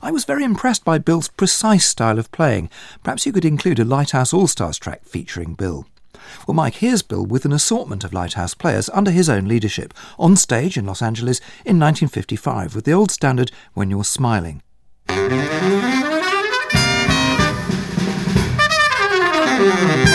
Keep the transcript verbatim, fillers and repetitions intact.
I was very impressed by Bill's precise style of playing. Perhaps you could include a Lighthouse All-Stars track featuring Bill. Well, Mike, here's Bill with an assortment of Lighthouse players under his own leadership, on stage in Los Angeles in nineteen fifty-five with the old standard When You're Smiling. Thank you.